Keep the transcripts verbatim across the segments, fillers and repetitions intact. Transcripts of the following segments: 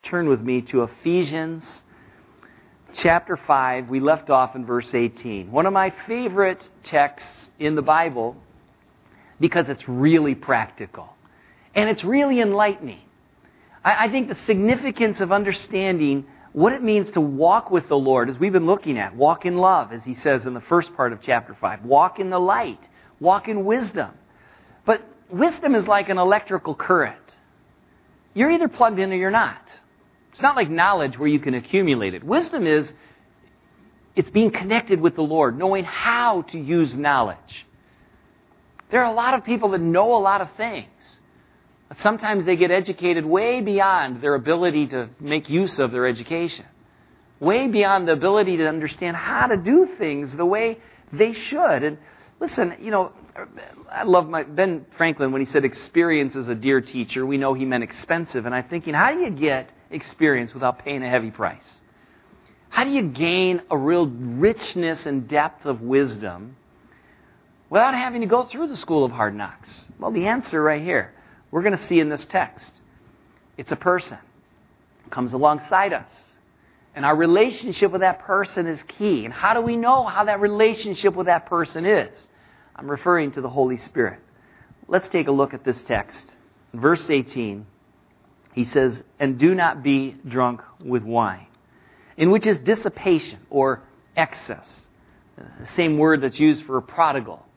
turn with me to Ephesians chapter five. We left off in verse eighteen. One of my favorite texts in the Bible because it's really practical. And it's really enlightening. I, I think the significance of understanding what it means to walk with the Lord, as we've been looking at, walk in love, as he says in the first part of chapter five. Walk in the light. Walk in wisdom. But wisdom is like an electrical current. You're either plugged in or you're not. It's not like knowledge where you can accumulate it. Wisdom is, it's being connected with the Lord, knowing how to use knowledge. There are a lot of people that know a lot of things. Sometimes they get educated way beyond their ability to make use of their education. Way beyond the ability to understand how to do things the way they should. And listen, you know, I love my Ben Franklin when he said experience is a dear teacher. We know he meant expensive. And I'm thinking, how do you get experience without paying a heavy price? How do you gain a real richness and depth of wisdom without having to go through the school of hard knocks? Well, the answer right here. We're going to see in this text. It's a person who comes alongside us. And our relationship with that person is key. And how do we know how that relationship with that person is? I'm referring to the Holy Spirit. Let's take a look at this text. In verse eighteen, he says, "And do not be drunk with wine, in which is dissipation or excess." The same word that's used for a prodigal.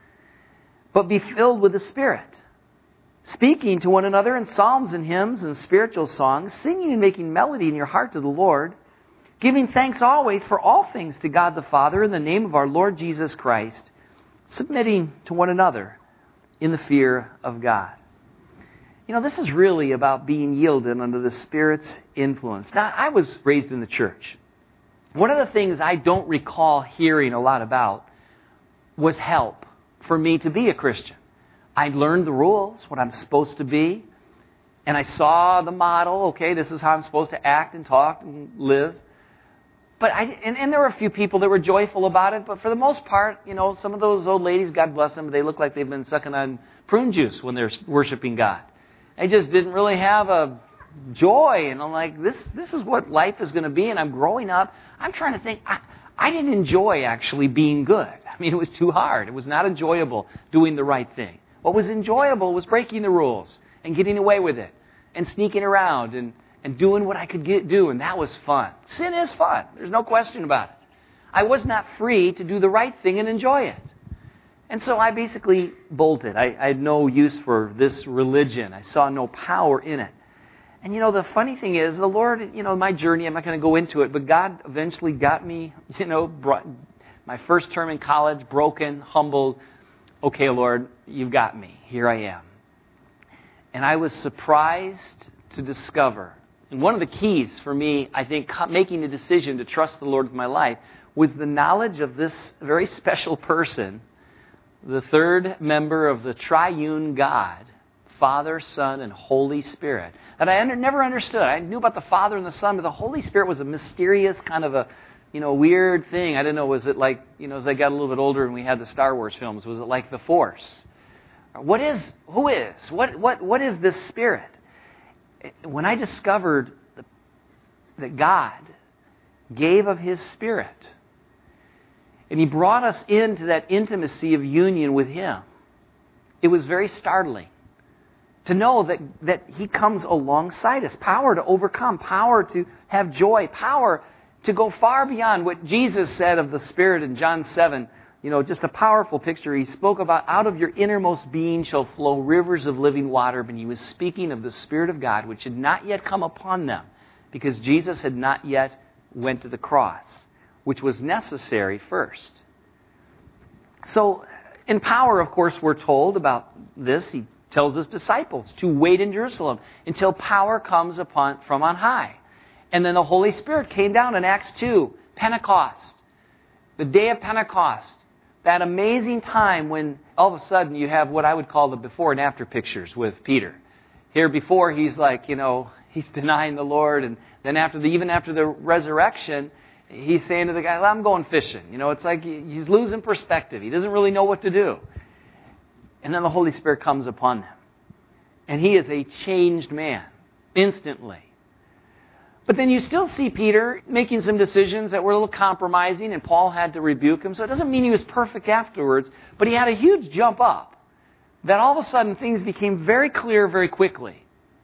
"But be filled with the Spirit, speaking to one another in psalms and hymns and spiritual songs, singing and making melody in your heart to the Lord, giving thanks always for all things to God the Father in the name of our Lord Jesus Christ, submitting to one another in the fear of God." You know, this is really about being yielded under the Spirit's influence. Now, I was raised in the church. One of the things I don't recall hearing a lot about was help for me to be a Christian. I learned the rules, what I'm supposed to be, and I saw the model. Okay, this is how I'm supposed to act and talk and live. But I, and, and there were a few people that were joyful about it, but for the most part, you know, some of those old ladies, God bless them, they look like they've been sucking on prune juice when they're worshiping God. They just didn't really have a joy, and I'm like, this this is what life is going to be, and I'm growing up. I'm trying to think, I, I didn't enjoy actually being good. I mean, it was too hard. It was not enjoyable doing the right thing. What was enjoyable was breaking the rules and getting away with it and sneaking around and, and doing what I could get, do, and that was fun. Sin is fun. There's no question about it. I was not free to do the right thing and enjoy it. And so I basically bolted. I, I had no use for this religion. I saw no power in it. And, you know, the funny thing is, the Lord, you know, my journey, I'm not going to go into it, but God eventually got me, you know, brought my first term in college, broken, humbled. Okay, Lord, you've got me. Here I am. And I was surprised to discover, and one of the keys for me, I think, making the decision to trust the Lord with my life, was the knowledge of this very special person, the third member of the triune God, Father, Son, and Holy Spirit, that I under, never understood. I knew about the Father and the Son, but the Holy Spirit was a mysterious kind of a, you know, weird thing. I didn't know, was it like, you know, as I got a little bit older and we had the Star Wars films, was it like the Force? What is, who is, what, what, what is this Spirit? When I discovered that God gave of His Spirit, and He brought us into that intimacy of union with Him, it was very startling to know that, that He comes alongside us. Power to overcome, power to have joy, power to go far beyond what Jesus said of the Spirit in John seven. You know, just a powerful picture. He spoke about, out of your innermost being shall flow rivers of living water. But He was speaking of the Spirit of God, which had not yet come upon them, because Jesus had not yet went to the cross, which was necessary first. So, in power, of course, we're told about this. He tells His disciples to wait in Jerusalem until power comes upon from on high. And then the Holy Spirit came down in Acts two, Pentecost, the day of Pentecost. That amazing time when all of a sudden you have what I would call the before and after pictures with Peter. Here before he's like, you know, he's denying the Lord. And then after the, even after the resurrection, he's saying to the guy, well, I'm going fishing. You know, it's like he's losing perspective. He doesn't really know what to do. And then the Holy Spirit comes upon them. And he is a changed man instantly. But then you still see Peter making some decisions that were a little compromising, and Paul had to rebuke him. So it doesn't mean he was perfect afterwards, but he had a huge jump up. That all of a sudden things became very clear very quickly.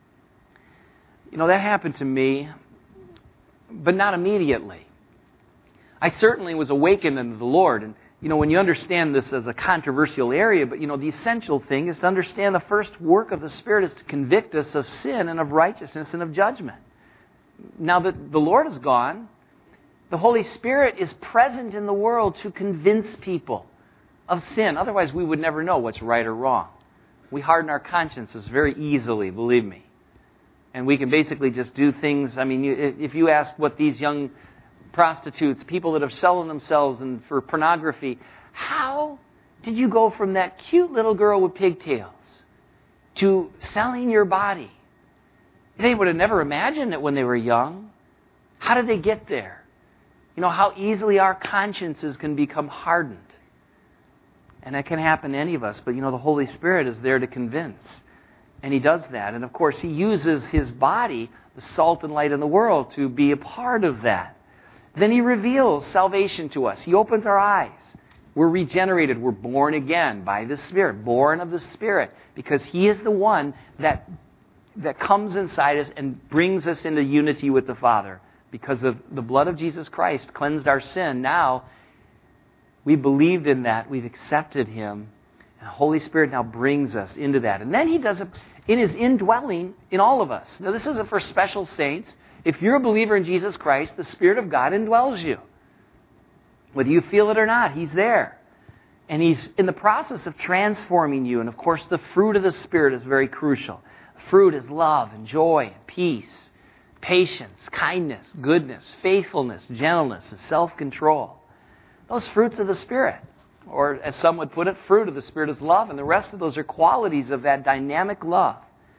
You know, that happened to me, but not immediately. I certainly was awakened unto the Lord. And, you know, when you understand this as a controversial area, but, you know, the essential thing is to understand the first work of the Spirit is to convict us of sin and of righteousness and of judgment. Now that the Lord is gone, the Holy Spirit is present in the world to convince people of sin. Otherwise, we would never know what's right or wrong. We harden our consciences very easily, believe me. And we can basically just do things. I mean, if you ask what these young prostitutes, people that have selling themselves and for pornography, how did you go from that cute little girl with pigtails to selling your body? They would have never imagined it when they were young. How did they get there? You know, how easily our consciences can become hardened. And that can happen to any of us. But, you know, the Holy Spirit is there to convince. And He does that. And, of course, He uses His body, the salt and light in the world, to be a part of that. Then He reveals salvation to us. He opens our eyes. We're regenerated. We're born again by the Spirit. Born of the Spirit. Because He is the one that, that comes inside us and brings us into unity with the Father. Because of the blood of Jesus Christ cleansed our sin. Now, we believed in that. We've accepted Him. And the Holy Spirit now brings us into that. And then He does it in His indwelling in all of us. Now, this isn't for special saints. If you're a believer in Jesus Christ, the Spirit of God indwells you. Whether you feel it or not, He's there. And He's in the process of transforming you. And of course, the fruit of the Spirit is very crucial. The fruit is love and joy and peace, patience, kindness, goodness, faithfulness, gentleness, and self-control. Those fruits of the Spirit. Or as some would put it, fruit of the Spirit is love. And the rest of those are qualities of that dynamic love.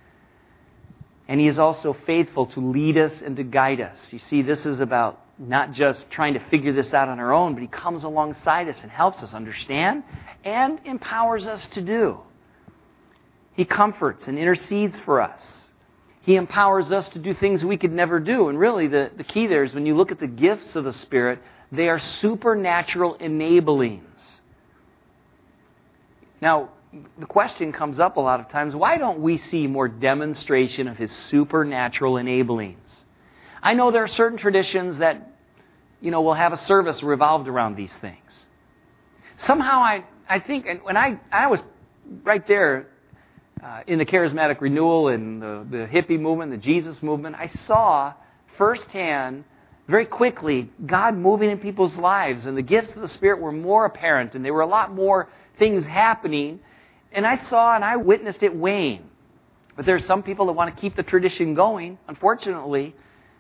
And He is also faithful to lead us and to guide us. You see, this is about not just trying to figure this out on our own, but He comes alongside us and helps us understand and empowers us to do. He comforts and intercedes for us. He empowers us to do things we could never do. And really, the, the key there is when you look at the gifts of the Spirit, they are supernatural enablings. Now, the question comes up a lot of times, why don't we see more demonstration of His supernatural enablings? I know there are certain traditions that, you know, will have a service revolved around these things. Somehow I, I think, and when I, I was right there uh, in the charismatic renewal and the, the hippie movement, the Jesus movement, I saw firsthand, very quickly, God moving in people's lives, and the gifts of the Spirit were more apparent, and there were a lot more things happening. And I saw and I witnessed it wane. But there are some people that want to keep the tradition going. Unfortunately,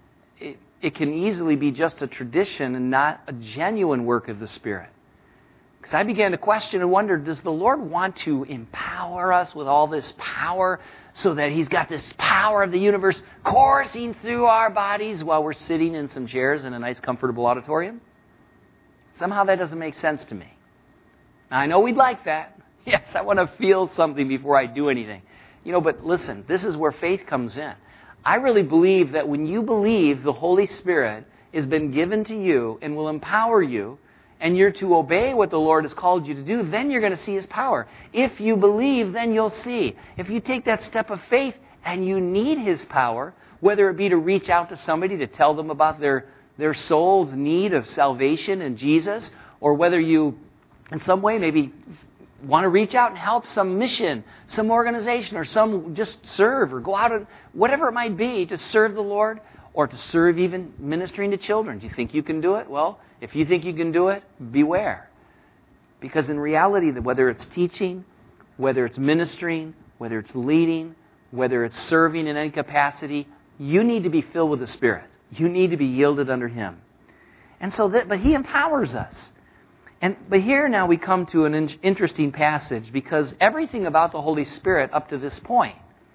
it, it can easily be just a tradition and not a genuine work of the Spirit. Because I began to question and wonder, does the Lord want to empower us with all this power so that He's got this power of the universe coursing through our bodies while we're sitting in some chairs in a nice, comfortable auditorium? Somehow that doesn't make sense to me. Now, I know we'd like that. Yes, I want to feel something before I do anything. You know, but listen, this is where faith comes in. I really believe that when you believe the Holy Spirit has been given to you and will empower you, and you're to obey what the Lord has called you to do, then you're going to see His power. If you believe, then you'll see. If you take that step of faith and you need His power, whether it be to reach out to somebody to tell them about their, their soul's need of salvation in Jesus, or whether you, in some way, maybe want to reach out and help some mission, some organization, or some just serve or go out and whatever it might be to serve the Lord, or to serve even ministering to children. Do you think you can do it? Well, if you think you can do it, beware. Because in reality, whether it's teaching, whether it's ministering, whether it's leading, whether it's serving in any capacity, you need to be filled with the Spirit. You need to be yielded under Him. And so that, but He empowers us. And but here now we come to an in- interesting passage, because everything about the Holy Spirit up to this point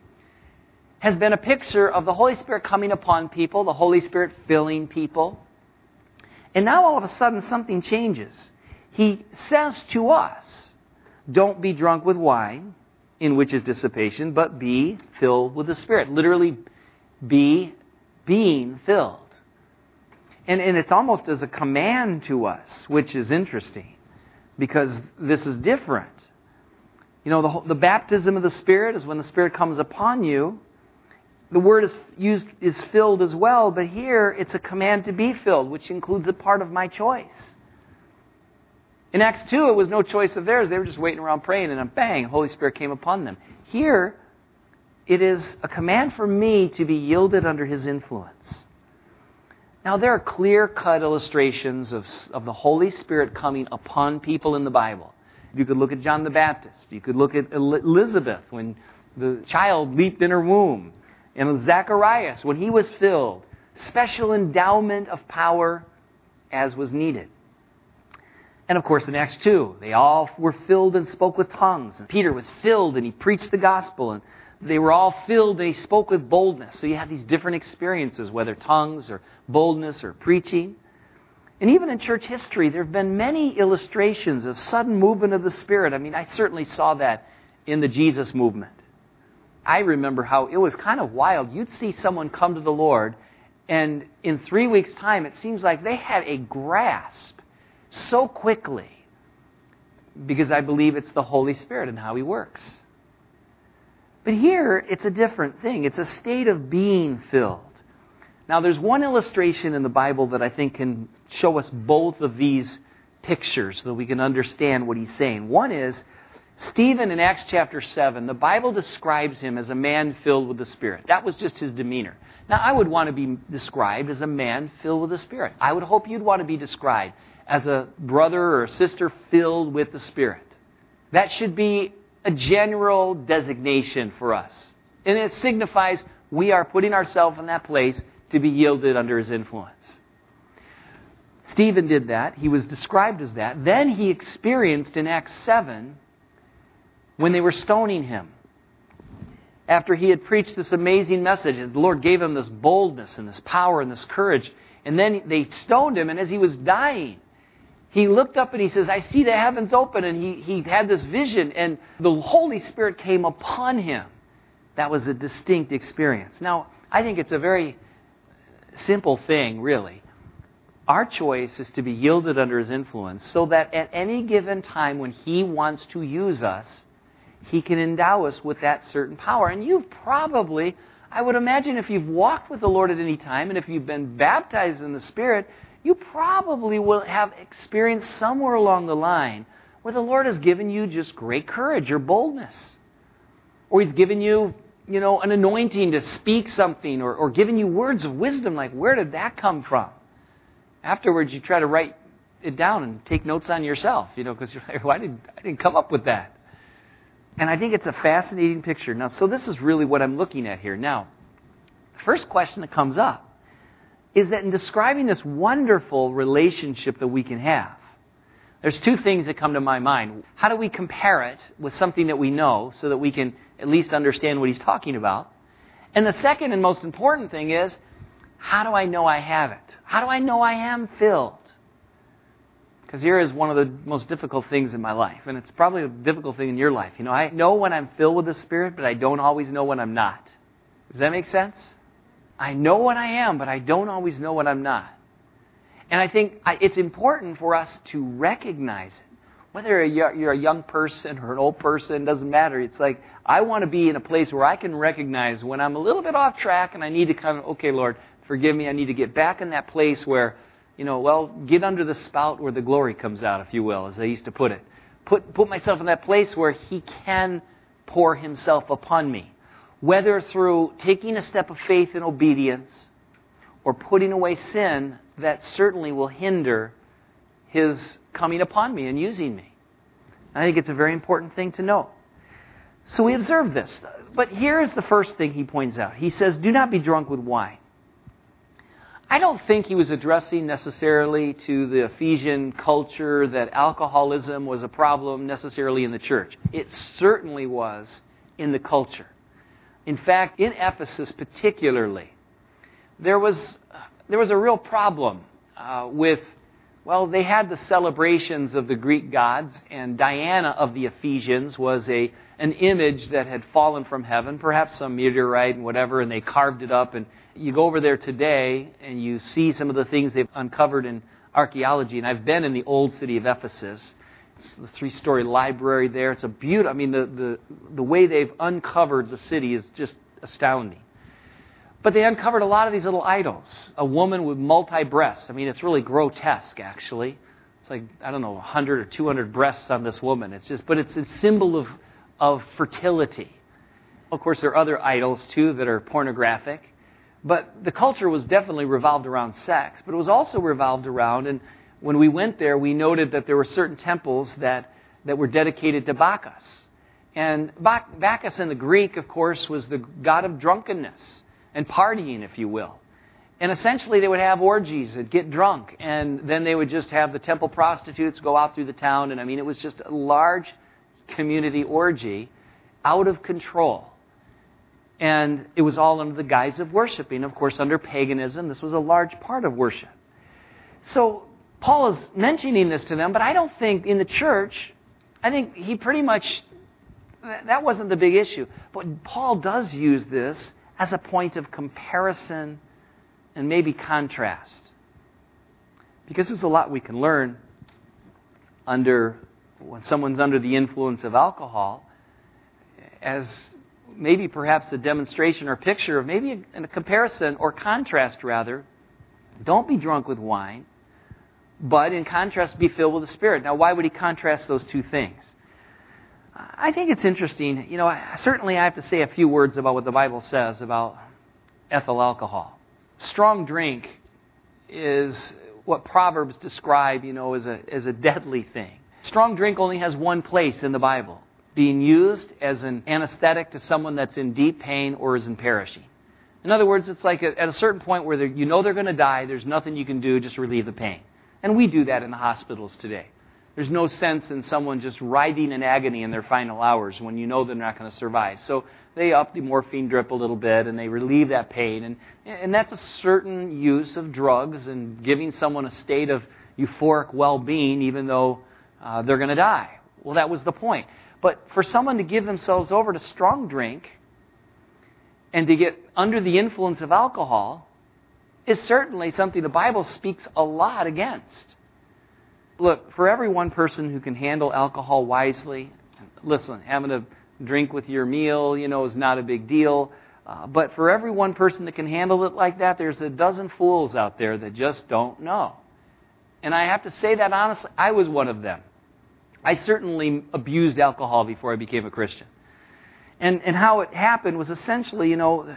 has been a picture of the Holy Spirit coming upon people, the Holy Spirit filling people. And now all of a sudden something changes. He says to us, don't be drunk with wine, in which is dissipation, but be filled with the Spirit. Literally, be being filled. And, and it's almost as a command to us, which is interesting, because this is different. You know, the, whole, the baptism of the Spirit is when the Spirit comes upon you. The word is used is filled as well, but here it's a command to be filled, which includes a part of my choice. In Acts two, it was no choice of theirs. They were just waiting around praying, and then bang, the Holy Spirit came upon them. Here, it is a command for me to be yielded under His influence. Now, there are clear-cut illustrations of, of the Holy Spirit coming upon people in the Bible. You could look at John the Baptist. You could look at Elizabeth when the child leaped in her womb. And Zacharias when he was filled. Special endowment of power as was needed. And of course in Acts two, they all were filled and spoke with tongues. And Peter was filled and he preached the gospel. And they were all filled and he spoke with boldness. So you have these different experiences, whether tongues or boldness or preaching. And even in church history, there have been many illustrations of sudden movement of the Spirit. I mean, I certainly saw that in the Jesus movement. I remember how it was kind of wild. You'd see someone come to the Lord, and in three weeks' time, it seems like they had a grasp so quickly, because I believe it's the Holy Spirit and how He works. But here, it's a different thing. It's a state of being filled. Now, there's one illustration in the Bible that I think can show us both of these pictures so that we can understand what he's saying. One is Stephen in Acts chapter seven. The Bible describes him as a man filled with the Spirit. That was just his demeanor. Now, I would want to be described as a man filled with the Spirit. I would hope you'd want to be described as a brother or a sister filled with the Spirit. That should be a general designation for us. And it signifies we are putting ourselves in that place to be yielded under His influence. Stephen did that. He was described as that. Then he experienced in Acts seven when they were stoning him. After he had preached this amazing message, and the Lord gave him this boldness and this power and this courage. And then they stoned him, and as he was dying, he looked up and he says, I see the heavens open. And he, he had this vision, and the Holy Spirit came upon him. That was a distinct experience. Now, I think it's a very simple thing, really. Our choice is to be yielded under His influence so that at any given time when He wants to use us, He can endow us with that certain power. And you've probably, I would imagine if you've walked with the Lord at any time and if you've been baptized in the Spirit, you probably will have experienced somewhere along the line where the Lord has given you just great courage or boldness. Or He's given you, you know, an anointing to speak something, or, or given you words of wisdom. Like, where did that come from? Afterwards, you try to write it down and take notes on yourself, you know, because you're like, well, I didn't, I didn't come up with that. And I think it's a fascinating picture. Now, so this is really what I'm looking at here. Now, the first question that comes up is that in describing this wonderful relationship that we can have, there's two things that come to my mind. How do we compare it with something that we know so that we can at least understand what he's talking about? And the second and most important thing is, how do I know I have it? How do I know I am filled? Because here is one of the most difficult things in my life. And it's probably a difficult thing in your life. You know, I know when I'm filled with the Spirit, but I don't always know when I'm not. Does that make sense? I know what I am, but I don't always know what I'm not. And I think it's important for us to recognize it. Whether you're a young person or an old person, doesn't matter. It's like, I want to be in a place where I can recognize when I'm a little bit off track and I need to kind of, okay, Lord, forgive me. I need to get back in that place where, you know, well, get under the spout where the glory comes out, if you will, as they used to put it. Put, put myself in that place where He can pour Himself upon me. Whether through taking a step of faith and obedience or putting away sin that certainly will hinder His coming upon me and using me. I think it's a very important thing to know. So we observe this. But here is the first thing he points out. He says, do not be drunk with wine. I don't think he was addressing necessarily to the Ephesian culture that alcoholism was a problem necessarily in the church. It certainly was in the culture. In fact, in Ephesus particularly, there was there was a real problem uh, with Well, they had the celebrations of the Greek gods, and Diana of the Ephesians was a an image that had fallen from heaven, perhaps some meteorite and whatever, and they carved it up. And you go over there today, and you see some of the things they've uncovered in archaeology. And I've been in the old city of Ephesus. It's the three-story library there. It's a beautiful, I mean, the, the, the way they've uncovered the city is just astounding. But they uncovered a lot of these little idols. A woman with multi-breasts. I mean, it's really grotesque, actually. It's like, I don't know, one hundred or two hundred breasts on this woman. It's just, but it's a symbol of, of fertility. Of course, there are other idols, too, that are pornographic. But the culture was definitely revolved around sex. But it was also revolved around, and when we went there, we noted that there were certain temples that, that were dedicated to Bacchus. And Bacchus in the Greek, of course, was the god of drunkenness and partying, if you will. And essentially they would have orgies and get drunk. And then they would just have the temple prostitutes go out through the town. And I mean, it was just a large community orgy out of control. And it was all under the guise of worshiping. Of course, under paganism, this was a large part of worship. So Paul is mentioning this to them, but I don't think in the church, I think he pretty much, that wasn't the big issue. But Paul does use this as a point of comparison and maybe contrast. Because there's a lot we can learn under when someone's under the influence of alcohol, as maybe perhaps a demonstration or picture of maybe a, a comparison or contrast rather. Don't be drunk with wine, but in contrast be filled with the Spirit. Now, why would he contrast those two things? I think it's interesting. You know, certainly I have to say a few words about what the Bible says about ethyl alcohol. Strong drink is what Proverbs describe, you know, as a as a deadly thing. Strong drink only has one place in the Bible, being used as an anesthetic to someone that's in deep pain or is in perishing. In other words, it's like at a certain point where you know they're going to die, there's nothing you can do, just relieve the pain. And we do that in the hospitals today. There's no sense in someone just writhing in agony in their final hours when you know they're not going to survive. So they up the morphine drip a little bit and they relieve that pain. And, and that's a certain use of drugs and giving someone a state of euphoric well-being even though uh, they're going to die. Well, that was the point. But for someone to give themselves over to strong drink and to get under the influence of alcohol is certainly something the Bible speaks a lot against. Look, for every one person who can handle alcohol wisely, listen, having a drink with your meal, you know, is not a big deal. Uh, but for every one person that can handle it like that, there's a dozen fools out there that just don't know. And I have to say that honestly, I was one of them. I certainly abused alcohol before I became a Christian. And and how it happened was essentially, you know,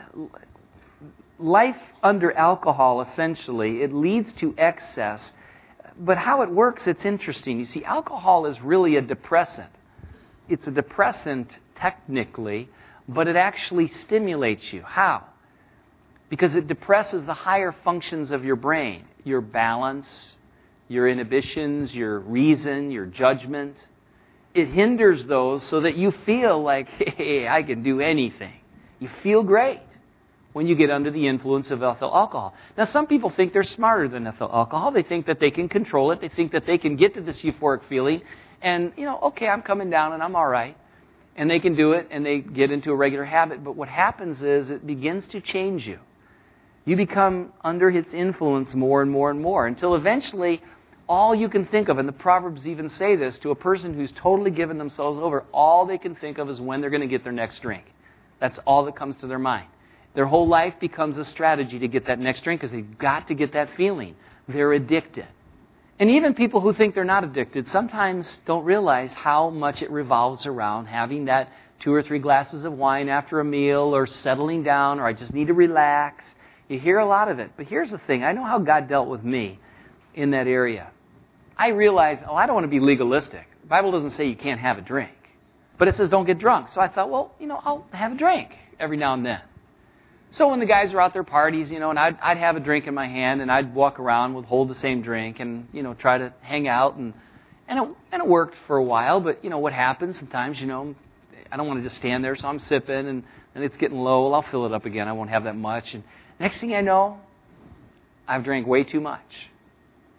life under alcohol, essentially, it leads to excess. But how it works, it's interesting. You see, alcohol is really a depressant. It's a depressant technically, but it actually stimulates you. How? Because it depresses the higher functions of your brain. Your balance, your inhibitions, your reason, your judgment. It hinders those so that you feel like, hey, I can do anything. You feel great when you get under the influence of ethyl alcohol. Now, some people think they're smarter than ethyl alcohol. They think that they can control it. They think that they can get to this euphoric feeling. And, you know, okay, I'm coming down and I'm all right. And they can do it and they get into a regular habit. But what happens is it begins to change you. You become under its influence more and more and more until eventually all you can think of, and the Proverbs even say this, to a person who's totally given themselves over, all they can think of is when they're going to get their next drink. That's all that comes to their mind. Their whole life becomes a strategy to get that next drink because they've got to get that feeling. They're addicted. And even people who think they're not addicted sometimes don't realize how much it revolves around having that two or three glasses of wine after a meal or settling down or I just need to relax. You hear a lot of it. But here's the thing. I know how God dealt with me in that area. I realized, oh, I don't want to be legalistic. The Bible doesn't say you can't have a drink. But it says don't get drunk. So I thought, well, you know, I'll have a drink every now and then. So when the guys are out there parties, you know, and I'd, I'd have a drink in my hand and I'd walk around with hold the same drink and, you know, try to hang out. And and it, and it worked for a while. But, you know, what happens sometimes, you know, I don't want to just stand there. So I'm sipping and, and it's getting low. Well, I'll fill it up again. I won't have that much. And next thing I know, I've drank way too much.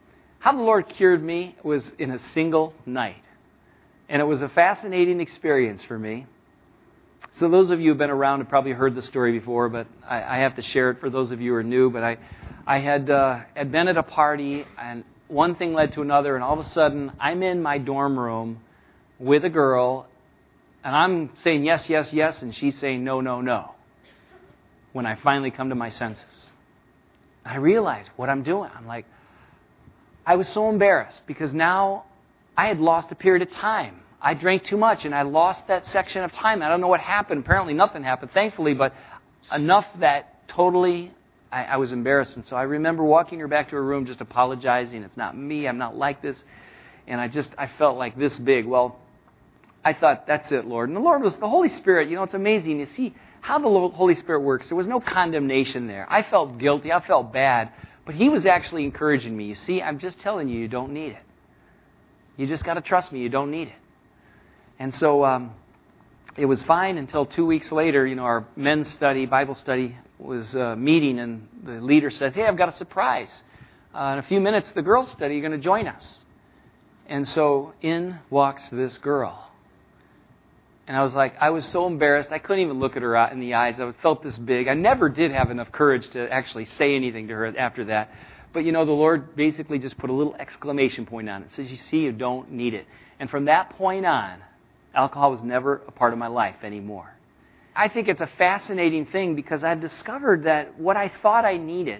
How the Lord cured me was in a single night. And it was a fascinating experience for me. So those of you who have been around have probably heard the story before, but I, I have to share it for those of you who are new. But I, I had, uh, had been at a party, and one thing led to another, and all of a sudden, I'm in my dorm room with a girl, and I'm saying yes, yes, yes, and she's saying no, no, no. When I finally come to my senses, I realize what I'm doing. I'm like, I was so embarrassed because now I had lost a period of time. I drank too much, and I lost that section of time. I don't know what happened. Apparently nothing happened, thankfully, but enough that totally I, I was embarrassed. And so I remember walking her back to her room just apologizing. It's not me. I'm not like this. And I just, I felt like this big. Well, I thought, that's it, Lord. And the Lord was the Holy Spirit. You know, it's amazing. You see how the Holy Spirit works. There was no condemnation there. I felt guilty. I felt bad. But He was actually encouraging me. You see, I'm just telling you, you don't need it. You just got to trust me. You don't need it. And so um, it was fine until two weeks later, you know, our men's study, Bible study, was uh, meeting, and the leader said, hey, I've got a surprise. Uh, in a few minutes, the girls' study, you're going to join us. And so in walks this girl. And I was like, I was so embarrassed, I couldn't even look at her in the eyes. I felt this big. I never did have enough courage to actually say anything to her after that. But, you know, the Lord basically just put a little exclamation point on it. It says, you see, you don't need it. And from that point on, alcohol was never a part of my life anymore. I think it's a fascinating thing because I've discovered that what I thought I needed,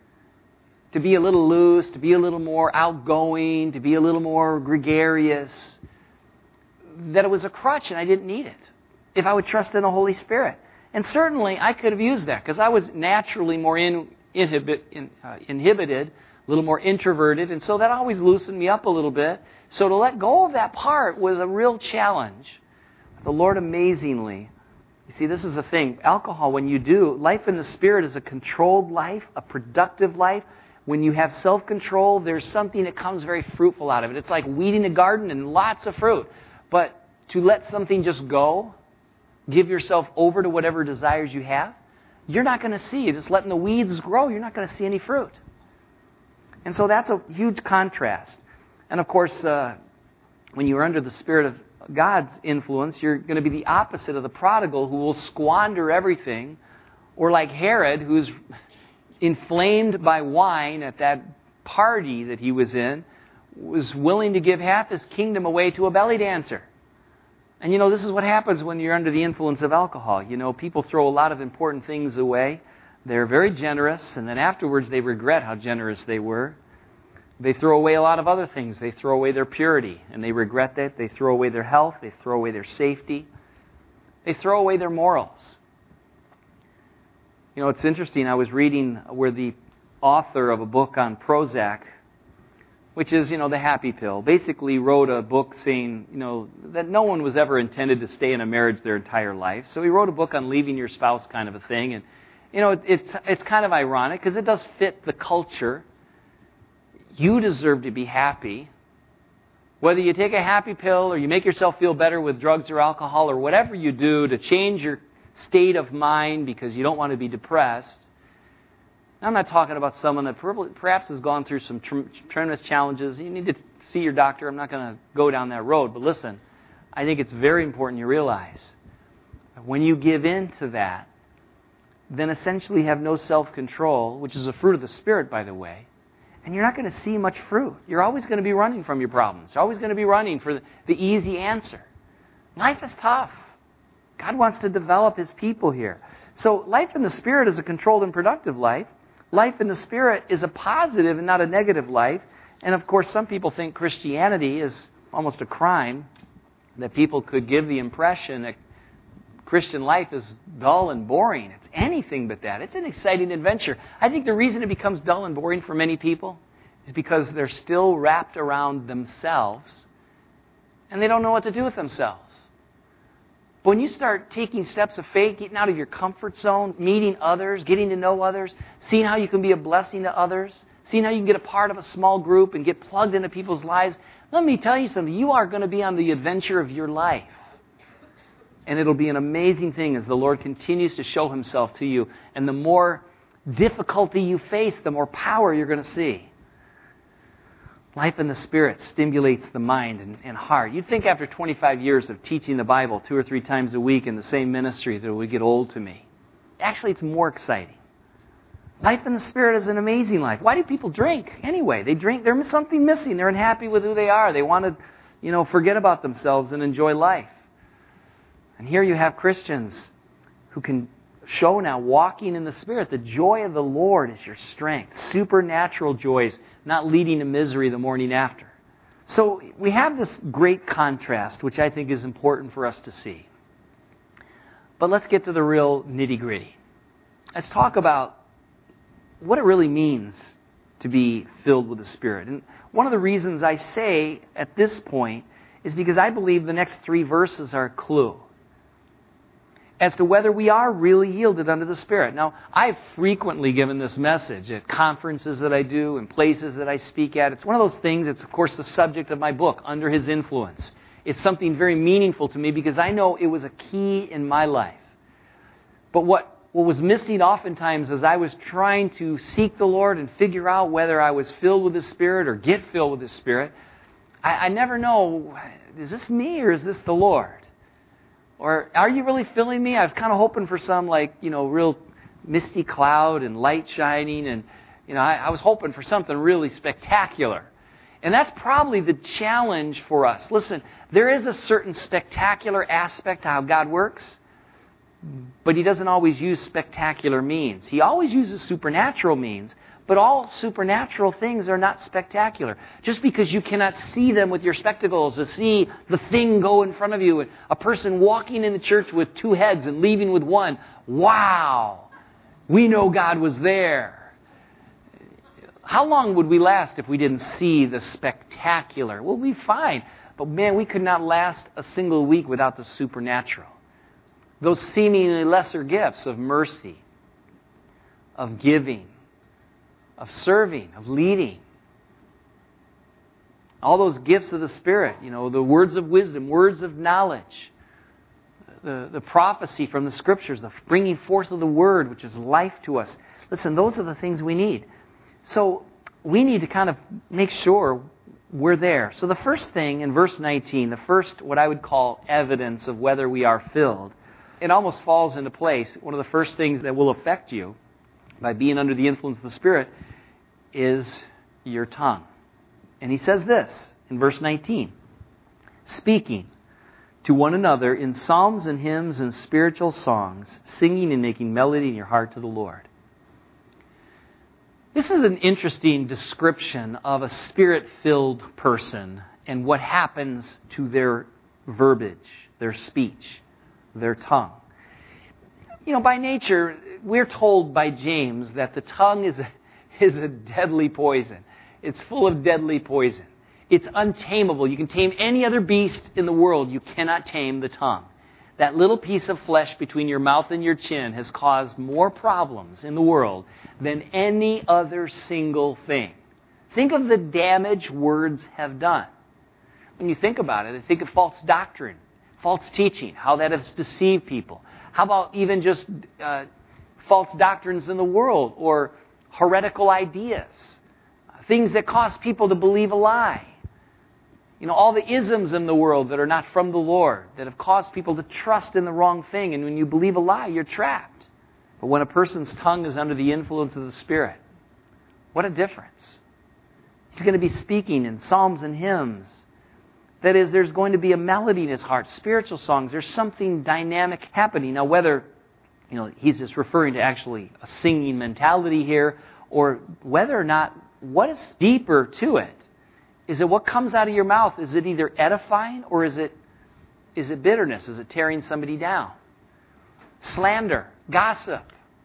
to be a little loose, to be a little more outgoing, to be a little more gregarious, that it was a crutch and I didn't need it if I would trust in the Holy Spirit. And certainly I could have used that because I was naturally more in, inhibit, in, uh, inhibited, a little more introverted, and so that always loosened me up a little bit. So to let go of that part was a real challenge. The Lord amazingly, you see, this is the thing. Alcohol, when you do, life in the Spirit is a controlled life, a productive life. When you have self-control, there's something that comes very fruitful out of it. It's like weeding a garden and lots of fruit. But to let something just go, give yourself over to whatever desires you have, you're not going to see. You're just letting the weeds grow. You're not going to see any fruit. And so that's a huge contrast. And of course, uh, when you're under the Spirit of God's influence, you're going to be the opposite of the prodigal who will squander everything, or like Herod, who's inflamed by wine at that party that he was in, was willing to give half his kingdom away to a belly dancer. And you know, this is what happens when you're under the influence of alcohol. You know, people throw a lot of important things away. They're very generous, and then afterwards they regret how generous they were. They throw away a lot of other things. They throw away their purity, and they regret that. They throw away their health. They throw away their safety. They throw away their morals. You know, it's interesting. I was reading where the author of a book on Prozac, which is, you know, the happy pill, basically wrote a book saying, you know, that no one was ever intended to stay in a marriage their entire life. So he wrote a book on leaving your spouse kind of a thing. And, you know, it's, it's kind of ironic because it does fit the culture. You deserve to be happy. Whether you take a happy pill or you make yourself feel better with drugs or alcohol or whatever you do to change your state of mind because you don't want to be depressed. I'm not talking about someone that perhaps has gone through some tremendous challenges. You need to see your doctor. I'm not going to go down that road. But listen, I think it's very important you realize that when you give in to that, then essentially have no self-control, which is a fruit of the Spirit, by the way, and you're not going to see much fruit. You're always going to be running from your problems. You're always going to be running for the easy answer. Life is tough. God wants to develop His people here. So life in the Spirit is a controlled and productive life. Life in the Spirit is a positive and not a negative life. And of course, some people think Christianity is almost a crime, that people could give the impression that Christian life is dull and boring. It's anything but that. It's an exciting adventure. I think the reason it becomes dull and boring for many people is because they're still wrapped around themselves and they don't know what to do with themselves. But when you start taking steps of faith, getting out of your comfort zone, meeting others, getting to know others, seeing how you can be a blessing to others, seeing how you can get a part of a small group and get plugged into people's lives, let me tell you something. You are going to be on the adventure of your life. And it'll be an amazing thing as the Lord continues to show Himself to you. And the more difficulty you face, the more power you're going to see. Life in the Spirit stimulates the mind and, and heart. You'd think after twenty-five years of teaching the Bible two or three times a week in the same ministry that it would get old to me. Actually, it's more exciting. Life in the Spirit is an amazing life. Why do people drink anyway? They drink, there's something missing. They're unhappy with who they are. They want to, you know, forget about themselves and enjoy life. And here you have Christians who can show now, walking in the Spirit, the joy of the Lord is your strength. Supernatural joys, not leading to misery the morning after. So we have this great contrast, which I think is important for us to see. But let's get to the real nitty-gritty. Let's talk about what it really means to be filled with the Spirit. And one of the reasons I say at this point is because I believe the next three verses are a clue as to whether we are really yielded unto the Spirit. Now, I've frequently given this message at conferences that I do and places that I speak at. It's one of those things, it's of course the subject of my book, Under His Influence. It's something very meaningful to me because I know it was a key in my life. But what What was missing oftentimes as I was trying to seek the Lord and figure out whether I was filled with the Spirit or get filled with the Spirit, I, I never know, is this me or is this the Lord? Or are you really filling me? I was kind of hoping for some like, you know, real misty cloud and light shining and, you know, I, I was hoping for something really spectacular. And that's probably the challenge for us. Listen, there is a certain spectacular aspect to how God works. But He doesn't always use spectacular means. He always uses supernatural means, but all supernatural things are not spectacular. Just because you cannot see them with your spectacles, to see the thing go in front of you, and a person walking in the church with two heads and leaving with one, wow, we know God was there. How long would we last if we didn't see the spectacular? We'll be fine. But man, we could not last a single week without the supernatural. Those seemingly lesser gifts of mercy, of giving, of serving, of leading. All those gifts of the Spirit, you know, the words of wisdom, words of knowledge, the, the prophecy from the Scriptures, the bringing forth of the Word, which is life to us. Listen, those are the things we need. So we need to kind of make sure we're there. So the first thing in verse nineteen, the first what I would call evidence of whether we are filled, it almost falls into place. One of the first things that will affect you by being under the influence of the Spirit is your tongue. And he says this in verse nineteen, speaking to one another in psalms and hymns and spiritual songs, singing and making melody in your heart to the Lord. This is an interesting description of a Spirit-filled person and what happens to their verbiage, their speech, their tongue. You know, by nature, we're told by James that the tongue is a, is a deadly poison. It's full of deadly poison. It's untamable. You can tame any other beast in the world. You cannot tame the tongue. That little piece of flesh between your mouth and your chin has caused more problems in the world than any other single thing. Think of the damage words have done. When you think about it, think of false doctrine, false teaching, how that has deceived people. How about even just uh, false doctrines in the world or heretical ideas, things that cause people to believe a lie. You know, all the isms in the world that are not from the Lord, that have caused people to trust in the wrong thing. And when you believe a lie, you're trapped. But when a person's tongue is under the influence of the Spirit, what a difference. He's going to be speaking in psalms and hymns. That is, there's going to be a melody in his heart, spiritual songs. There's something dynamic happening. Now, whether, you know, he's just referring to actually a singing mentality here, or whether or not, what is deeper to it? Is it what comes out of your mouth? Is it either edifying or is it is it bitterness? Is it tearing somebody down? Slander, gossip,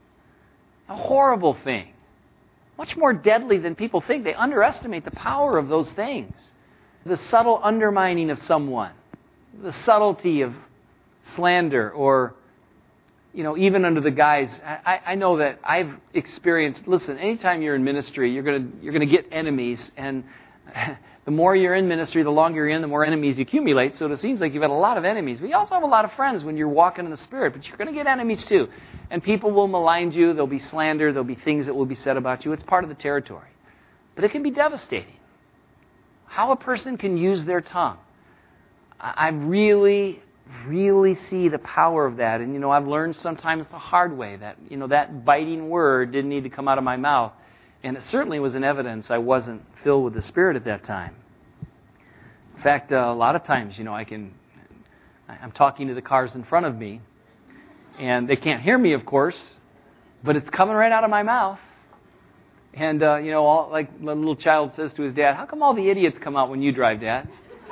a horrible thing. Much more deadly than people think. They underestimate the power of those things. The subtle undermining of someone, the subtlety of slander, or, you know, even under the guise. I, I know that I've experienced. Listen, anytime you're in ministry, you're gonna you're gonna get enemies, and the more you're in ministry, the longer you're in, the more enemies you accumulate. So it seems like you've got a lot of enemies. But you also have a lot of friends when you're walking in the Spirit. But you're going to get enemies too. And people will malign you. There'll be slander. There'll be things that will be said about you. It's part of the territory. But it can be devastating. how a person can use their tongue. I really, really see the power of that. And, you know, I've learned sometimes the hard way that, you know, that biting word didn't need to come out of my mouth. And it certainly was an evidence I wasn't filled with the Spirit at that time. In fact, uh, a lot of times, you know, I can, I'm talking to the cars in front of me, and they can't hear me, of course, but it's coming right out of my mouth. And, uh, you know, all, like the little child says to his dad, how come all the idiots come out when you drive, Dad?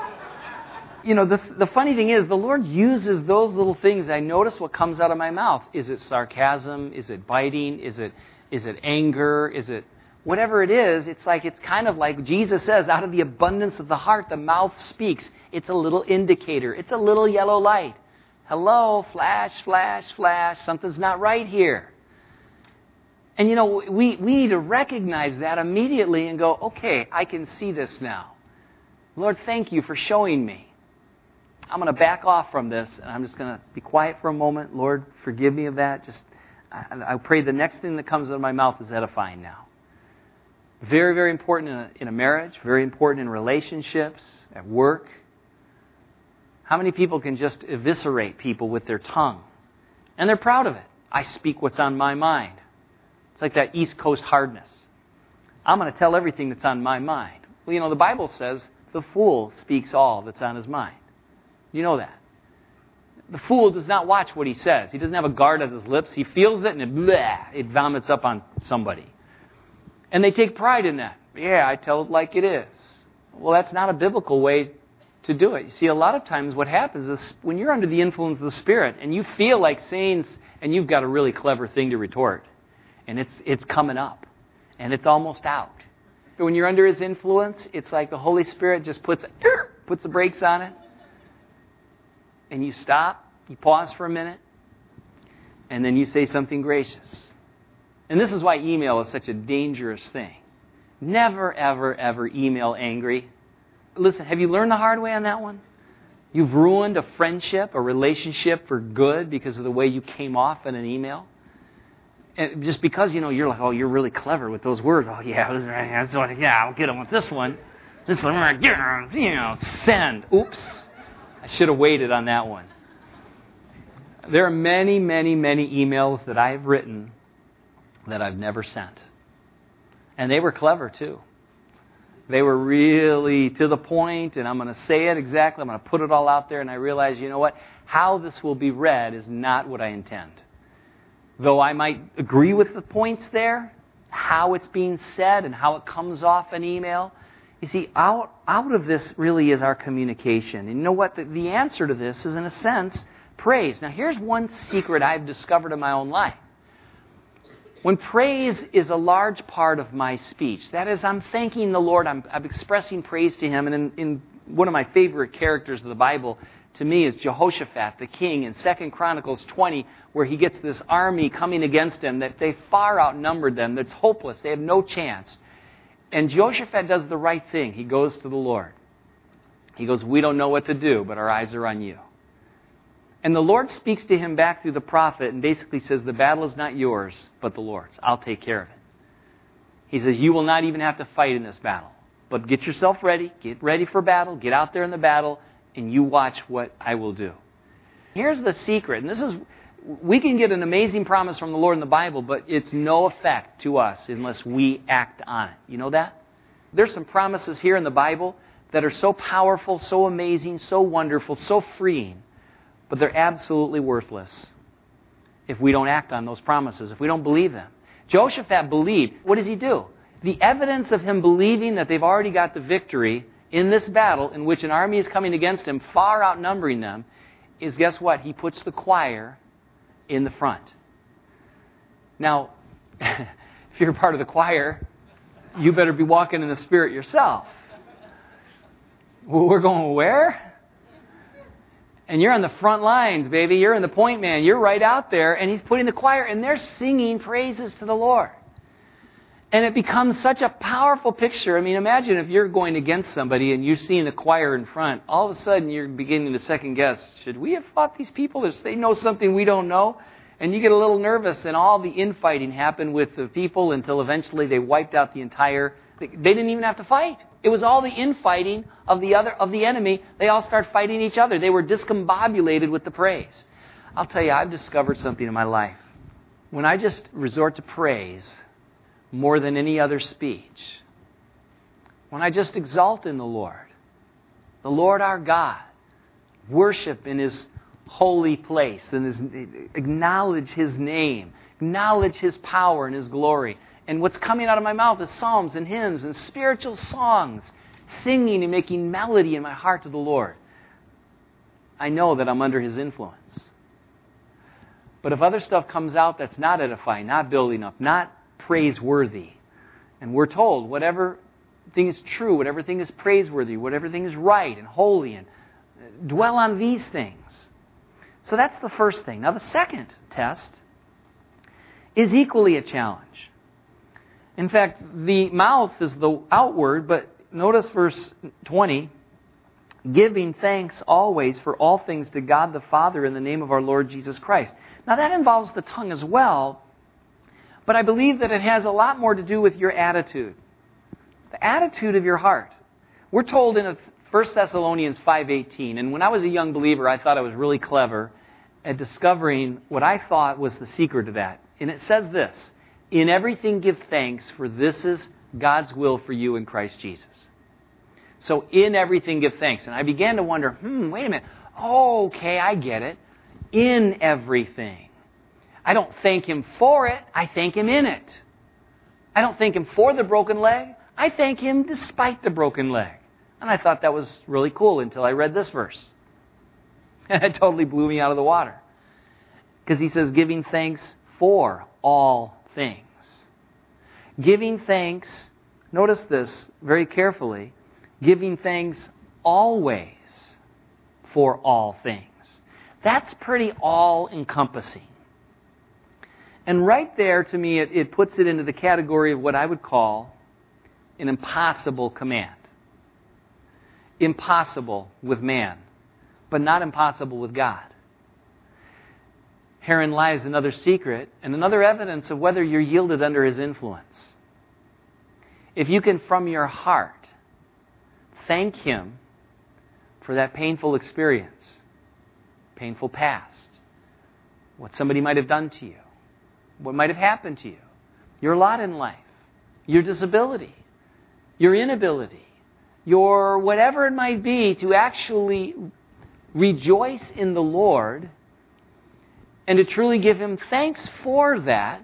You know, the, the funny thing is, the Lord uses those little things. I notice what comes out of my mouth. Is it sarcasm? Is it biting? Is it is it anger? Is it whatever it is? It's like it's kind of like Jesus says, out of the abundance of the heart, the mouth speaks. It's a little indicator. It's a little yellow light. Hello, flash, flash, flash. Something's not right here. And, you know, we, we need to recognize that immediately and go, okay, I can see this now. Lord, thank you for showing me. I'm going to back off from this, and I'm just going to be quiet for a moment. Lord, forgive me of that. Just, I, I pray the next thing that comes out of my mouth is edifying now. Very, very important in a, in a marriage. Very important in relationships, at work. How many people can just eviscerate people with their tongue? And they're proud of it. I speak what's on my mind. It's like that East Coast hardness. I'm going to tell everything that's on my mind. Well, you know, the Bible says the fool speaks all that's on his mind. You know that. The fool does not watch what he says. He doesn't have a guard at his lips. He feels it and it, bleh, it vomits up on somebody. And they take pride in that. Yeah, I tell it like it is. Well, that's not a biblical way to do it. You see, a lot of times what happens is when you're under the influence of the Spirit and you feel like saying, and you've got a really clever thing to retort, and it's it's coming up, and it's almost out. But when you're under His influence, it's like the Holy Spirit just puts puts the brakes on it, and you stop, you pause for a minute, and then you say something gracious. And this is why email is such a dangerous thing. Never, ever, ever email angry. Listen, have you learned the hard way on that one? You've ruined a friendship, a relationship for good because of the way you came off in an email. And just because, you know, you're like, oh, you're really clever with those words. Oh, yeah, that's what, yeah, I'll get them with this one. This one, you know, send. Oops. I should have waited on that one. There are many, many, many emails that I've written that I've never sent. And they were clever, too. They were really to the point, and I'm going to say it exactly. I'm going to put it all out there, and I realize, you know what? How this will be read is not what I intend. Though I might agree with the points there, how it's being said and how it comes off an email. You see, out, out of this really is our communication. And you know what? The, the answer to this is, in a sense, praise. Now, here's one secret I've discovered in my own life. When praise is a large part of my speech, that is, I'm thanking the Lord, I'm, I'm expressing praise to Him. And in, in one of my favorite characters of the Bible, to me, is Jehoshaphat, the king, in Second Chronicles twenty, where he gets this army coming against him that they far outnumbered them, that's hopeless, they have no chance. And Jehoshaphat does the right thing. He goes to the Lord. He goes, we don't know what to do, but our eyes are on you. And the Lord speaks to him back through the prophet and basically says, the battle is not yours, but the Lord's. I'll take care of it. He says, you will not even have to fight in this battle. But get yourself ready. Get ready for battle. Get out there in the battle. And you watch what I will do. Here's the secret. And this is, we can get an amazing promise from the Lord in the Bible, but it's no effect to us unless we act on it. You know that? There's some promises here in the Bible that are so powerful, so amazing, so wonderful, so freeing. But they're absolutely worthless if we don't act on those promises, if we don't believe them. Jehoshaphat believed. What does he do? The evidence of him believing that they've already got the victory in this battle in which an army is coming against him, far outnumbering them, is, guess what? He puts the choir in the front. Now, if you're part of the choir, you better be walking in the Spirit yourself. Well, we're going where? And you're on the front lines, baby. You're in the point man. You're right out there. And he's putting the choir, and they're singing praises to the Lord. And it becomes such a powerful picture. I mean, imagine if you're going against somebody and you're seeing the choir in front. All of a sudden, you're beginning to second guess, should we have fought these people? If they know something we don't know? And you get a little nervous, and all the infighting happened with the people until eventually they wiped out the entire... They didn't even have to fight. It was all the infighting of the other of the enemy. They all start fighting each other. They were discombobulated with the praise. I'll tell you, I've discovered something in my life. When I just resort to praise more than any other speech, when I just exalt in the Lord, the Lord our God, worship in His holy place, and his, acknowledge His name, acknowledge His power and His glory. And what's coming out of my mouth is psalms and hymns and spiritual songs, singing and making melody in my heart to the Lord. I know that I'm under His influence. But if other stuff comes out that's not edifying, not building up, not praiseworthy, and we're told whatever thing is true, whatever thing is praiseworthy, whatever thing is right and holy, and dwell on these things. So that's the first thing. Now the second test is equally a challenge. In fact, the mouth is the outward, but notice verse twenty, giving thanks always for all things to God the Father in the name of our Lord Jesus Christ. Now that involves the tongue as well, but I believe that it has a lot more to do with your attitude. The attitude of your heart. We're told in First Thessalonians five eighteen, and when I was a young believer, I thought I was really clever at discovering what I thought was the secret to that. And it says this, in everything give thanks, for this is God's will for you in Christ Jesus. So in everything give thanks. And I began to wonder, hmm, wait a minute. Oh, okay, I get it. In everything. I don't thank Him for it. I thank Him in it. I don't thank Him for the broken leg. I thank Him despite the broken leg. And I thought that was really cool until I read this verse. It totally blew me out of the water. Because he says, giving thanks for all things. Giving thanks, notice this very carefully, giving thanks always for all things. That's pretty all-encompassing. And right there, to me, it, it puts it into the category of what I would call an impossible command. Impossible with man, but not impossible with God. Herein lies another secret and another evidence of whether you're yielded under His influence. If you can, from your heart, thank Him for that painful experience, painful past, what somebody might have done to you, what might have happened to you, your lot in life, your disability, your inability, your whatever it might be, to actually rejoice in the Lord and to truly give Him thanks for that,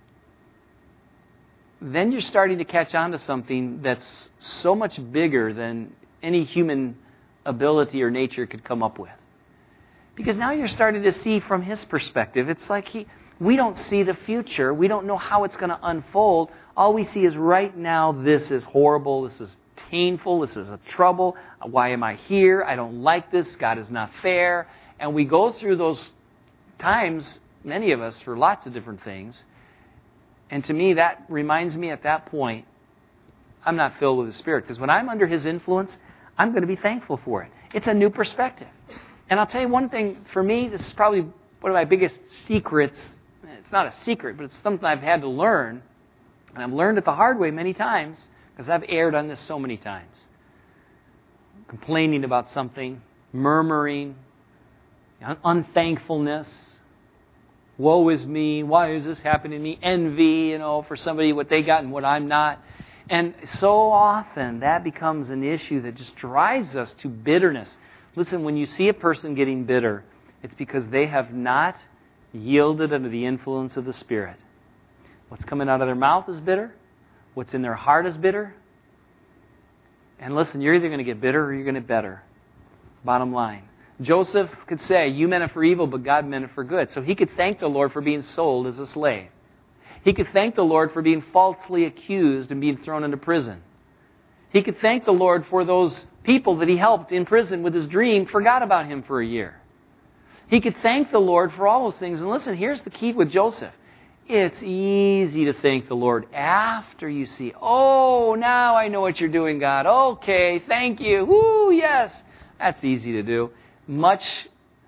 then you're starting to catch on to something that's so much bigger than any human ability or nature could come up with. Because now you're starting to see from His perspective. It's like he, we don't see the future. We don't know how it's going to unfold. All we see is right now, this is horrible. This is painful. This is a trouble. Why am I here? I don't like this. God is not fair. And we go through those times, many of us, for lots of different things. And to me, that reminds me at that point, I'm not filled with the Spirit. Because when I'm under His influence, I'm going to be thankful for it. It's a new perspective. And I'll tell you one thing, for me, this is probably one of my biggest secrets. It's not a secret, but it's something I've had to learn. And I've learned it the hard way many times, because I've erred on this so many times. Complaining about something, murmuring, unthankfulness. Woe is me, why is this happening to me? Envy, you know, for somebody what they got and what I'm not. And so often that becomes an issue that just drives us to bitterness. Listen, when you see a person getting bitter, it's because they have not yielded under the influence of the Spirit. What's coming out of their mouth is bitter. What's in their heart is bitter. And listen, you're either going to get bitter or you're going to get better. Bottom line. Joseph could say, you meant it for evil, but God meant it for good. So he could thank the Lord for being sold as a slave. He could thank the Lord for being falsely accused and being thrown into prison. He could thank the Lord for those people that he helped in prison with his dream, forgot about him for a year. He could thank the Lord for all those things. And listen, here's the key with Joseph. It's easy to thank the Lord after you see, oh, now I know what you're doing, God. Okay, thank you. Woo, yes. That's easy to do. Much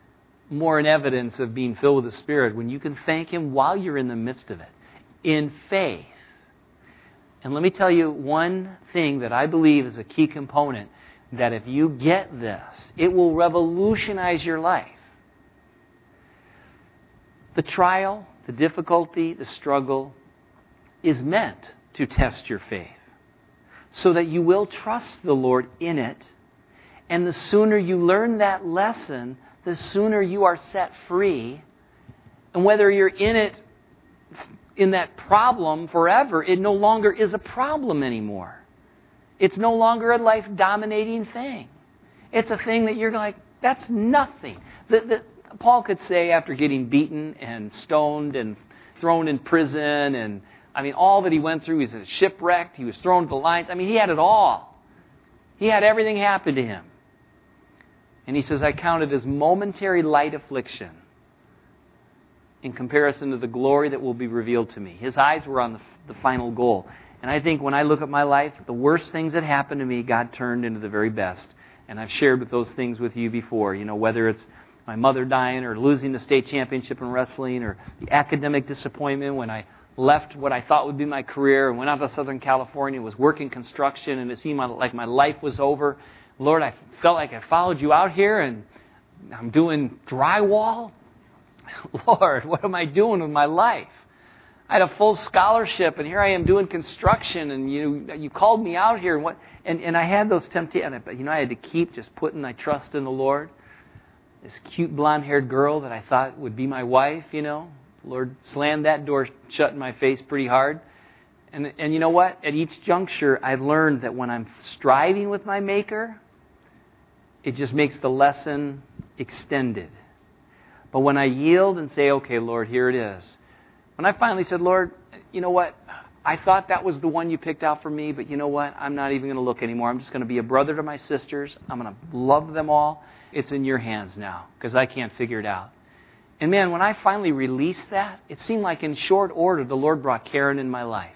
more an evidence of being filled with the Spirit when you can thank Him while you're in the midst of it, in faith. And let me tell you one thing that I believe is a key component, that if you get this, it will revolutionize your life. The trial, the difficulty, the struggle is meant to test your faith so that you will trust the Lord in it. And the sooner you learn that lesson, the sooner you are set free. And whether you're in it, in that problem forever, it no longer is a problem anymore. It's no longer a life-dominating thing. It's a thing that you're like, that's nothing. The, the, Paul could say after getting beaten and stoned and thrown in prison, and I mean, all that he went through, he was shipwrecked, he was thrown to the lions. I mean, he had it all. He had everything happen to him. And he says, I count it as momentary light affliction in comparison to the glory that will be revealed to me. His eyes were on the, the final goal. And I think when I look at my life, the worst things that happened to me, God turned into the very best. And I've shared with those things with you before. You know, whether it's my mother dying or losing the state championship in wrestling or the academic disappointment when I left what I thought would be my career and went out to Southern California, was working construction, and it seemed like my life was over. Lord, I felt like I followed you out here and I'm doing drywall. Lord, what am I doing with my life? I had a full scholarship, and here I am doing construction, and you you called me out here, and what? And, and I had those temptations, but you know, I had to keep just putting my trust in the Lord. This cute blonde-haired girl that I thought would be my wife, you know, the Lord slammed that door shut in my face pretty hard. And and you know what? At each juncture, I've learned that when I'm striving with my Maker, it just makes the lesson extended. But when I yield and say, okay, Lord, here it is. When I finally said, Lord, you know what? I thought that was the one you picked out for me, but you know what? I'm not even going to look anymore. I'm just going to be a brother to my sisters. I'm going to love them all. It's in your hands now because I can't figure it out. And man, when I finally released that, it seemed like in short order the Lord brought Karen in my life.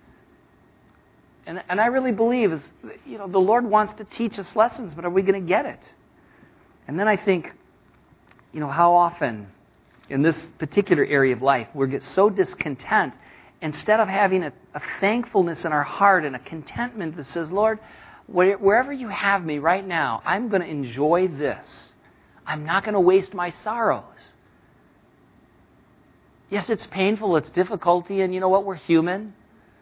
And and I really believe, is, you know, the Lord wants to teach us lessons, but are we going to get it? And then I think, you know, how often in this particular area of life we get so discontent, instead of having a, a thankfulness in our heart and a contentment that says, Lord, wherever you have me right now, I'm going to enjoy this. I'm not going to waste my sorrows. Yes, it's painful, it's difficulty, and you know what? We're human.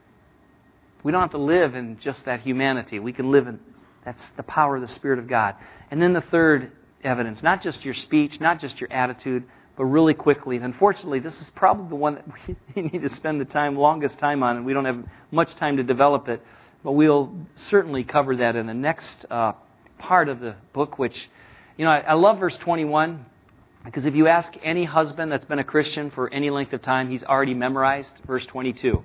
We don't have to live in just that humanity. We can live in, that's the power of the Spirit of God. And then the third evidence, not just your speech, not just your attitude, but really quickly. And unfortunately, this is probably the one that we need to spend the time, longest time on, and we don't have much time to develop it. But we'll certainly cover that in the next uh, part of the book, which, you know, I, I love verse twenty-one, because if you ask any husband that's been a Christian for any length of time, he's already memorized verse twenty-two.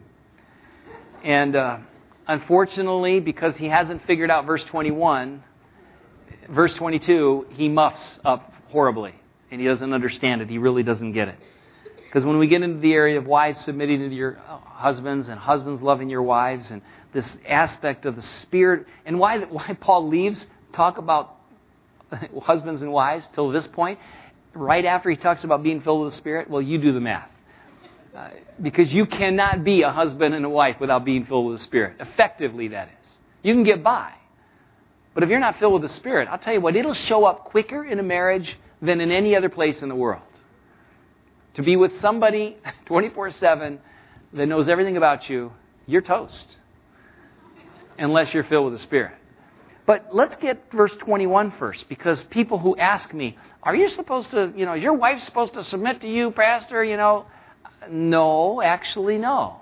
And uh, unfortunately, because he hasn't figured out verse twenty-one, verse twenty-two, he muffs up horribly. And he doesn't understand it. He really doesn't get it. Because when we get into the area of wives submitting to your husbands and husbands loving your wives and this aspect of the Spirit, and why why Paul leaves talk about husbands and wives till this point, right after he talks about being filled with the Spirit, well, you do the math. Uh, because you cannot be a husband and a wife without being filled with the Spirit. Effectively, that is. You can get by. But if you're not filled with the Spirit, I'll tell you what, it'll show up quicker in a marriage than in any other place in the world. To be with somebody twenty-four seven that knows everything about you, you're toast. Unless you're filled with the Spirit. But let's get verse twenty-one first, because people who ask me, are you supposed to, you know, is your wife supposed to submit to you, Pastor? You know, no, actually no.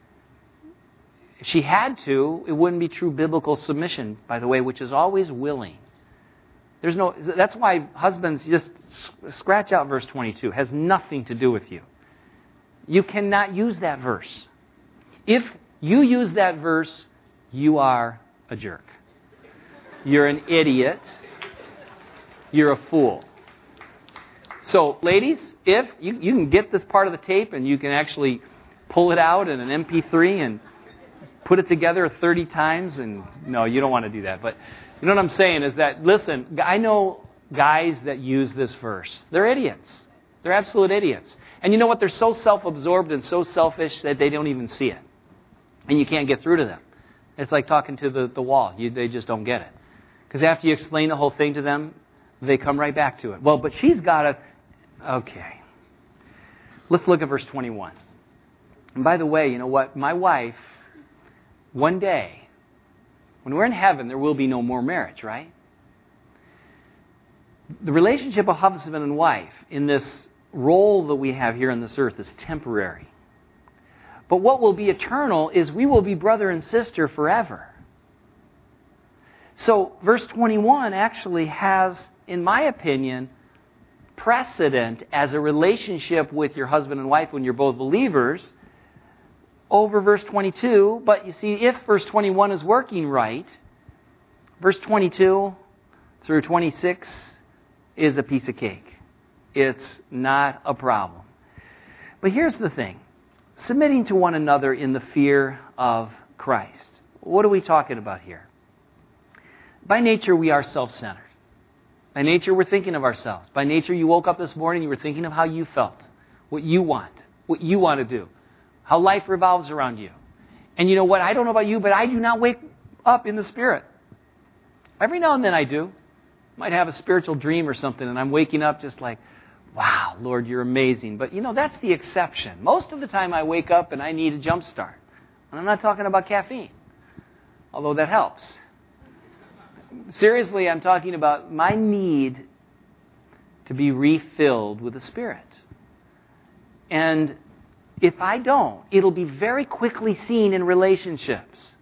If she had to, it wouldn't be true biblical submission, by the way, which is always willing. There's no. That's why husbands, just scratch out verse twenty-two. It has nothing to do with you. You cannot use that verse. If you use that verse, you are a jerk. You're an idiot. You're a fool. So, ladies, if you, you can get this part of the tape and you can actually pull it out in an M P three and put it together thirty times, and no, you don't want to do that. But you know what I'm saying is that, listen, I know guys that use this verse. They're idiots. They're absolute idiots. And you know what? They're so self-absorbed and so selfish that they don't even see it. And you can't get through to them. It's like talking to the, the wall. You, they just don't get it. Because after you explain the whole thing to them, they come right back to it. Well, but she's got to... Okay. Let's look at verse twenty-one. And by the way, you know what? My wife, one day, when we're in heaven, there will be no more marriage, right? The relationship of husband and wife in this role that we have here on this earth is temporary. But what will be eternal is we will be brother and sister forever. So verse twenty-one actually has, in my opinion, precedent as a relationship with your husband and wife when you're both believers over verse twenty-two. But you see, if verse twenty-one is working right, verse twenty-two through twenty-six is a piece of cake. It's not a problem. But here's the thing. Submitting to one another in the fear of Christ. What are we talking about here? By nature, we are self-centered. By nature, we're thinking of ourselves. By nature, you woke up this morning, you were thinking of how you felt, what you want, what you want to do, how life revolves around you. And you know what? I don't know about you, but I do not wake up in the Spirit. Every now and then I do. Might have a spiritual dream or something, and I'm waking up just like, wow, Lord, you're amazing. But, you know, that's the exception. Most of the time I wake up and I need a jump start. And I'm not talking about caffeine, although that helps. Seriously, I'm talking about my need to be refilled with the Spirit. And if I don't, it'll be very quickly seen in relationships.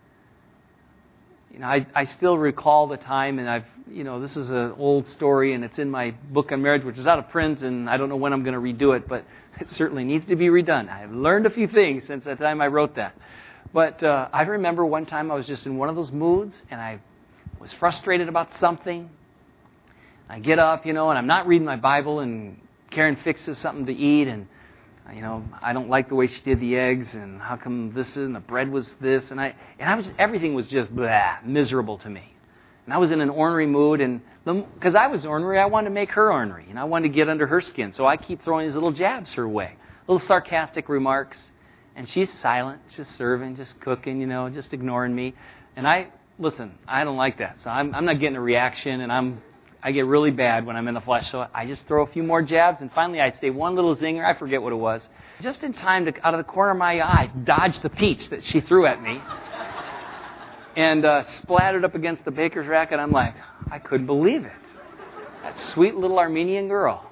You know, I, I still recall the time, and I've, you know, this is an old story, and it's in my book on marriage, which is out of print, and I don't know when I'm going to redo it, but it certainly needs to be redone. I've learned a few things since the time I wrote that. But uh, I remember one time I was just in one of those moods, and I was frustrated about something. I get up, you know, and I'm not reading my Bible, and Karen fixes something to eat, and you know, I don't like the way she did the eggs, and how come this is, and the bread was this, and I, and I was, everything was just blah, miserable to me. And I was in an ornery mood, and because I was ornery, I wanted to make her ornery, and I wanted to get under her skin. So I keep throwing these little jabs her way, little sarcastic remarks, and she's silent, just serving, just cooking, you know, just ignoring me. And I, listen, I don't like that, so I'm, I'm not getting a reaction, and I'm. I get really bad when I'm in the flesh, so I just throw a few more jabs, and finally I say one little zinger, I forget what it was, just in time to, out of the corner of my eye, dodge the peach that she threw at me, and uh, splattered up against the baker's rack, and I'm like, I couldn't believe it. That sweet little Armenian girl.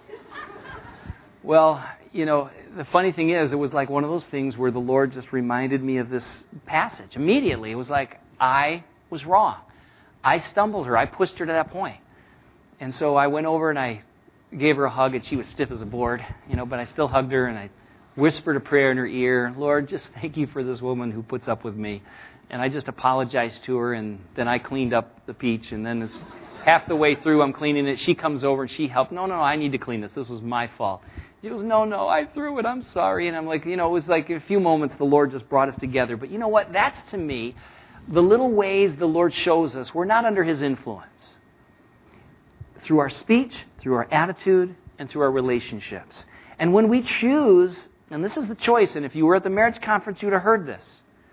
Well, you know, the funny thing is, it was like one of those things where the Lord just reminded me of this passage. Immediately, it was like, I was wrong. I stumbled her. I pushed her to that point. And so I went over and I gave her a hug, and she was stiff as a board, you know, but I still hugged her, and I whispered a prayer in her ear. Lord, just thank you for this woman who puts up with me. And I just apologized to her, and then I cleaned up the peach, and then it's half the way through I'm cleaning it. She comes over and she helped. No, no, no, I need to clean this. This was my fault. She goes, no, no, I threw it. I'm sorry. And I'm like, you know, it was like in a few moments the Lord just brought us together. But you know what? That's to me the little ways the Lord shows us we're not under His influence. Through our speech, through our attitude, and through our relationships. And when we choose, and this is the choice, and if you were at the marriage conference, you would have heard this.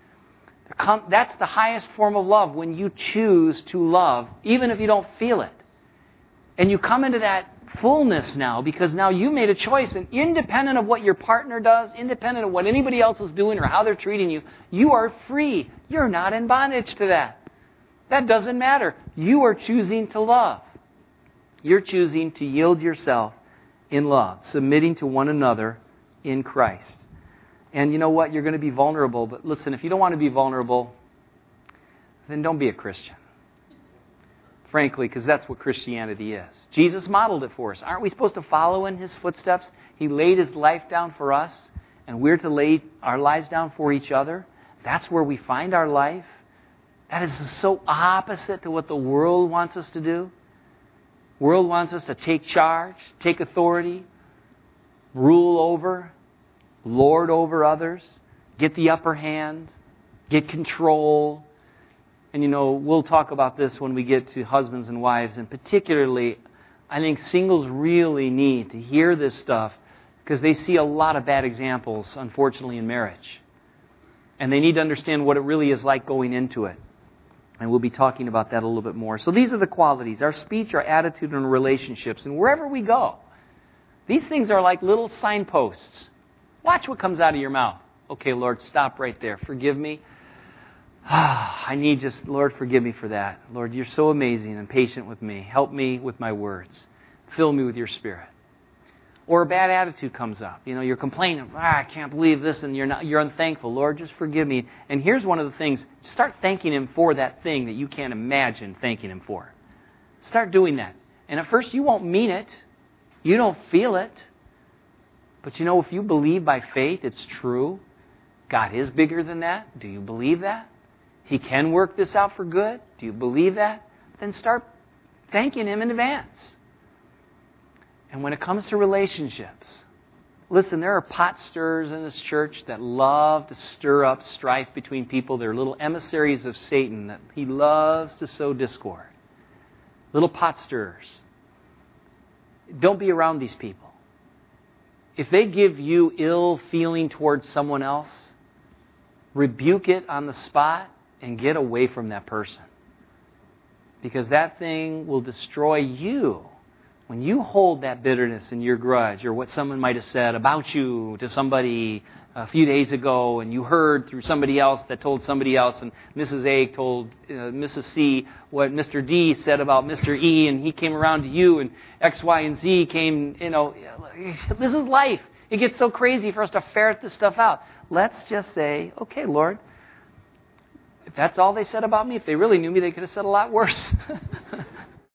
That's the highest form of love, when you choose to love, even if you don't feel it. And you come into that fullness now, because now you made a choice, and independent of what your partner does, independent of what anybody else is doing or how they're treating you, you are free. You're not in bondage to that. That doesn't matter. You are choosing to love. You're choosing to yield yourself in love, submitting to one another in Christ. And you know what? You're going to be vulnerable. But listen, if you don't want to be vulnerable, then don't be a Christian. Frankly, because that's what Christianity is. Jesus modeled it for us. Aren't we supposed to follow in His footsteps? He laid His life down for us, and we're to lay our lives down for each other. That's where we find our life. That is so opposite to what the world wants us to do. The world wants us to take charge, take authority, rule over, lord over others, get the upper hand, get control. And you know, we'll talk about this when we get to husbands and wives, and particularly I think singles really need to hear this stuff because they see a lot of bad examples, unfortunately, in marriage. And they need to understand what it really is like going into it. And we'll be talking about that a little bit more. So these are the qualities, our speech, our attitude, and relationships. And wherever we go, these things are like little signposts. Watch what comes out of your mouth. Okay, Lord, stop right there. Forgive me. I need just, Lord, forgive me for that. Lord, you're so amazing and patient with me. Help me with my words. Fill me with your Spirit. Or a bad attitude comes up. You know, you're complaining, ah, I can't believe this, and you're not, you're unthankful. Lord, just forgive me. And here's one of the things. Start thanking Him for that thing that you can't imagine thanking Him for. Start doing that. And at first you won't mean it. You don't feel it. But you know, if you believe by faith it's true, God is bigger than that. Do you believe that? He can work this out for good. Do you believe that? Then start thanking Him in advance. And when it comes to relationships, listen, there are pot stirrers in this church that love to stir up strife between people. They're little emissaries of Satan that he loves to sow discord. Little pot stirrers. Don't be around these people. If they give you ill feeling towards someone else, rebuke it on the spot and get away from that person. Because that thing will destroy you. When you hold that bitterness and your grudge or what someone might have said about you to somebody a few days ago and you heard through somebody else that told somebody else and Missus A told uh, Missus C what Mister D said about Mister E and he came around to you and X, Y, and Z came, you know, this is life. It gets so crazy for us to ferret this stuff out. Let's just say, okay, Lord, if that's all they said about me, if they really knew me, they could have said a lot worse.